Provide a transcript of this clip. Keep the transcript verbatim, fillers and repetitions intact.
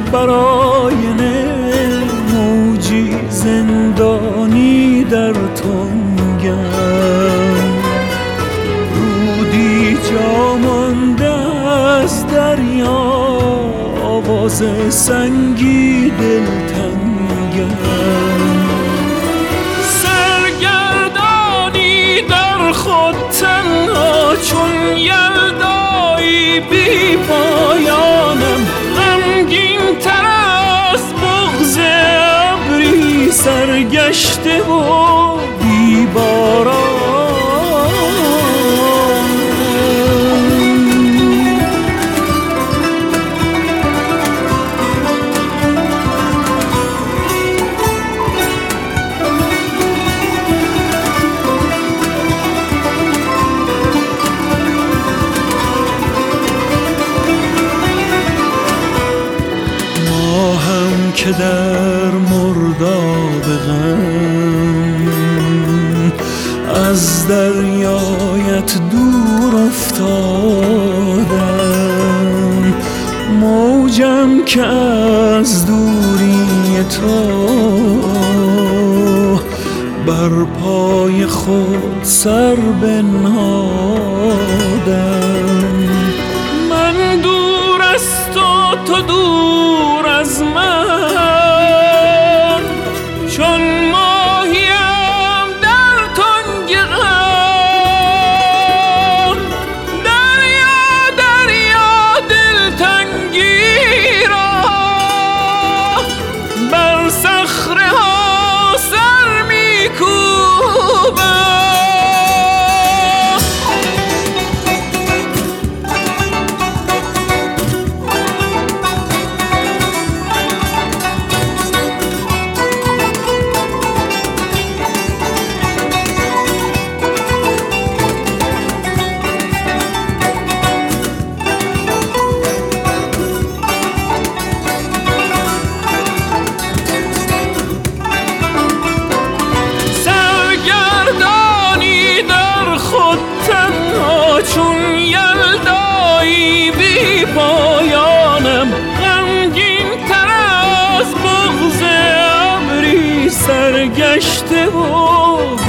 برای موجی زندانی در تنگم، رودی جا مانده از دریا، آواز سنگی دلتنگم. سرگردانی در خود تنها چون یلدایی بی پایانم، غمگین تر از بغض ابری سرگشته و بیباران. که در مرداب غم از دریایت دور افتادم، موجم که از دوری تو بر پای خود سر بنهادم. من دور از تو، تو دور از من، چون ماهیم در تنگ غم. دریا دریا دلتنگی را بر صخره ها سر می‌کوبم. چون یلدایی بی پایانم، غمگین تر از بغض ابری سرگشته و